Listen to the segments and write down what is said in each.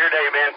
your day been?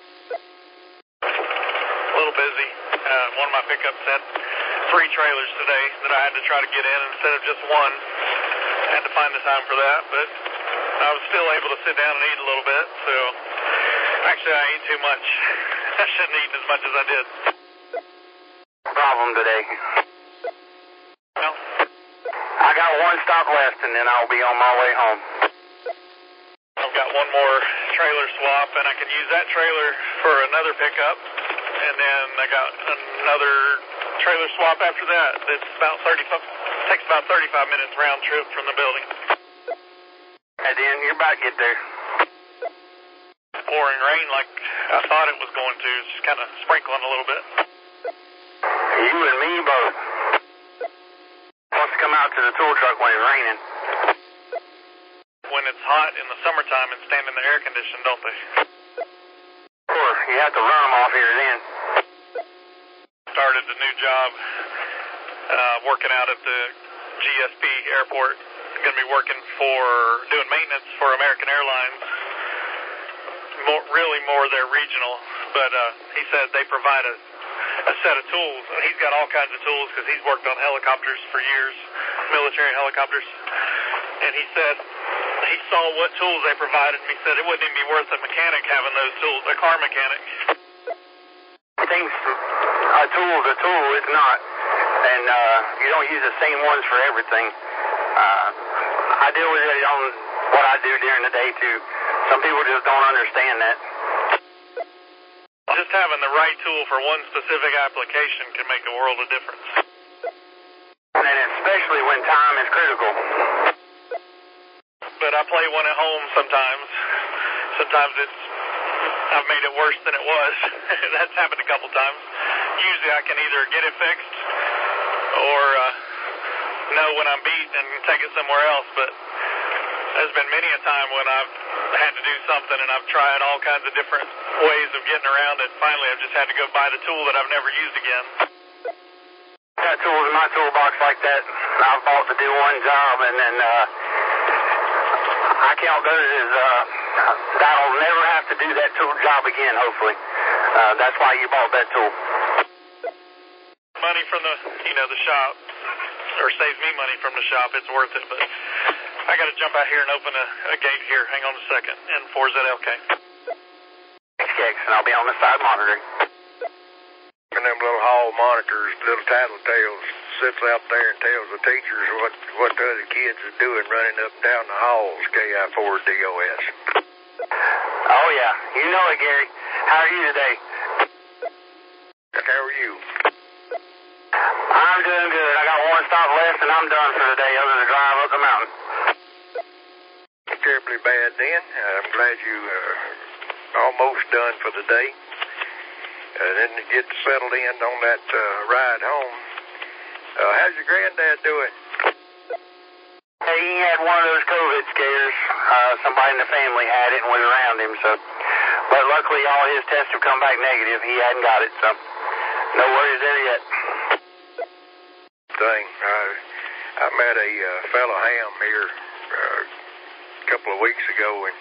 A little busy. One of my pickups had 3 trailers today that I had to try to get in instead of just one. I had to find the time for that, but I was still able to sit down and eat a little bit, so actually I ate too much. I shouldn't eat as much as I did. Problem today. Well, I got one stop left and then I'll be on my way home. I've got one more trailer swap, and I can use that trailer for another pickup, and then I got another trailer swap after that. It's about takes about 35 minutes round trip from the building. And then you're about to get there. Pouring rain like I thought it was going to. It's just kind of sprinkling a little bit. You and me both. Wants to come out to the tool truck when it's raining. When it's hot in the summertime and stand in the air condition, don't they? Sure, you have to run them off here then. Started a new job working out at the GSP airport. Going to be working doing maintenance for American Airlines. Really more their regional, but he said they provide a set of tools. He's got all kinds of tools because he's worked on helicopters for years, military helicopters. And he said he saw what tools they provided, and he said it wouldn't even be worth a mechanic having those tools, a car mechanic. He thinks a tool's a tool, it's not. And you don't use the same ones for everything. I deal with it on what I do during the day too. Some people just don't understand that. Just having the right tool for one specific application can make a world of difference. And especially when time is critical. But I play one at home sometimes. Sometimes I've made it worse than it was. That's happened a couple times. Usually I can either get it fixed or know when I'm beat and take it somewhere else. But there's been many a time when I've had to do something and I've tried all kinds of different ways of getting around it. Finally, I've just had to go buy the tool that I've never used again. Got tools in my toolbox like that. I've bought to do one job, and then I count those as that'll never have to do that tool job again, hopefully. That's why you bought that tool. Money from the shop, or saves me money from the shop, it's worth it, but I got to jump out here and open a gate here. Hang on a second. N4ZLK. XKX, and I'll be on the side monitoring. And them little hall monitors, little tattletales, sits out there and tells the teachers what the other kids are doing running up and down the halls, KI4DOS. Oh, yeah. You know it, Gary. How are you today? How are you? I'm doing good. I got one stop left, and I'm done for the day other than drive up the mountain. Terribly bad then. I'm glad you almost done for the day. Then to get settled in on that ride home. How's your granddad doing? Hey, he had one of those COVID scares. Somebody in the family had it and was around him, so. But luckily, all his tests have come back negative. He hadn't got it, so no worries there yet. I met a fellow ham here a couple of weeks ago, and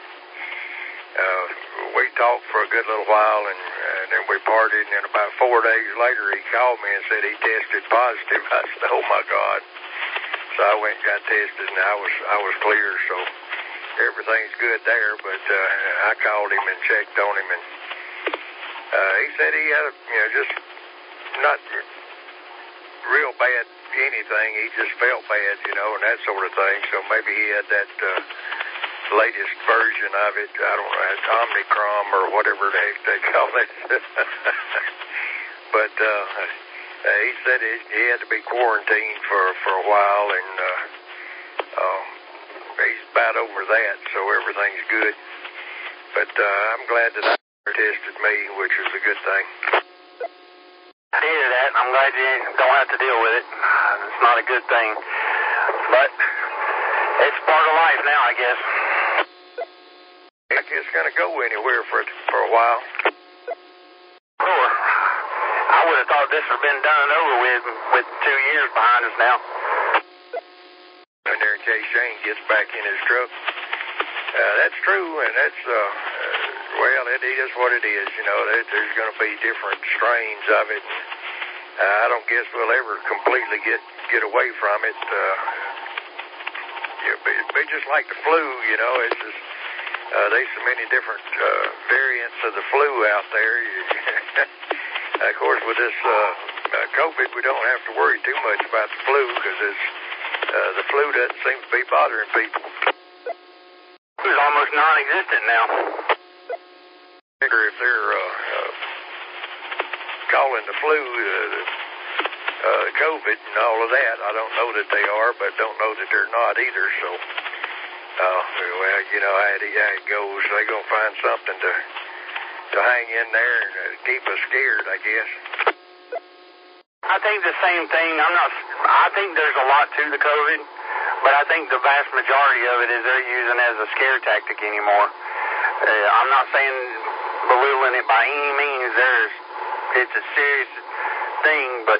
we talked for a good little while, and then we partied, and then about 4 days later he called me and said he tested positive. I said, oh my God. So I went and got tested, and I was clear, so everything's good there, but I called him and checked on him, and he said he had just not real bad anything, he just felt bad, and that sort of thing, so maybe he had that latest version of it, I don't know, it's Omicron or whatever the heck they call it. But he said he had to be quarantined for a while, and he's about over that, so everything's good. But I'm glad that I tested me, which is a good thing. I hear that. I'm glad you don't have to deal with it. It's not a good thing. But it's part of life now, I guess. I guess it's going to go anywhere for a while. Sure. I would have thought this would have been done and over with 2 years behind us now. And there in case Shane gets back in his truck. That's true, and that's, well, it is what it is. You know, there's going to be different strains of it. I don't guess we'll ever completely get away from it. It'd be just like the flu, you know. It's just there's so many different variants of the flu out there. Of course, with this COVID, we don't have to worry too much about the flu because the flu doesn't seem to be bothering people. It's almost non-existent now. I wonder if they're calling the flu COVID and all of that. I don't know that they are, but don't know that they're not either. So, well, you know how it goes. They're going to find something to hang in there and keep us scared, I guess. I think the same thing. I think there's a lot to the COVID, but I think the vast majority of it is they're using as a scare tactic anymore. I'm not saying belittling it by any means. It's a serious thing, but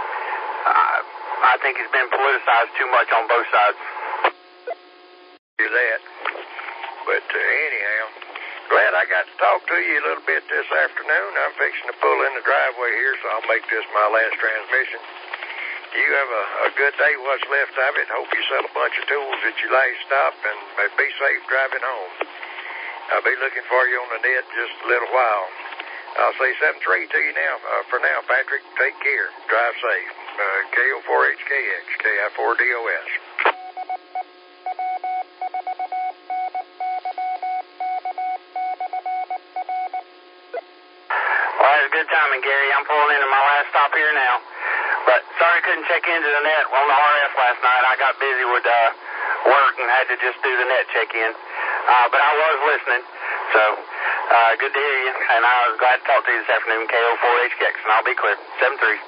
I think it's been politicized too much on both sides. Do that. But anyhow, glad I got to talk to you a little bit this afternoon. I'm fixing to pull in the driveway here, so I'll make this my last transmission. You have a good day, what's left of it. Hope you sell a bunch of tools at your last stop, and be safe driving home. I'll be looking for you on the net just a little while. I'll say 7-3 to you now. For now, Patrick, take care. Drive safe. KO4HKX, KI4DOS. Well, that's good timing, Gary. I'm pulling into my last stop here now. But sorry I couldn't check into the net on the RF last night. I got busy with work and had to just do the net check-in. But I was listening. So, good to hear you. And I was glad to talk to you this afternoon, KO4HKX, and I'll be clear. 7-3.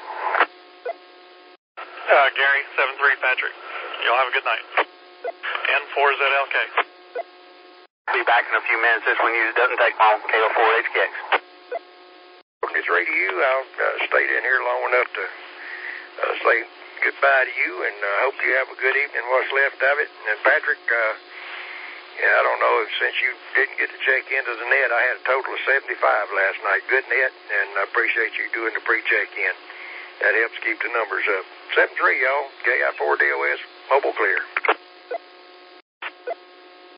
Gary, 7-3, Patrick. Y'all have a good night. N4ZLK. Be back in a few minutes. This one usually doesn't take long. KO4HKX. When it's ready to you, I'll stay in here long enough to say goodbye to you, and hope you have a good evening, what's left of it. And Patrick, I don't know if since you didn't get to check into the net, I had a total of 75 last night. Good net, and I appreciate you doing the pre-check-in. That helps keep the numbers up. 7-3, y'all. KI4DOS, mobile clear.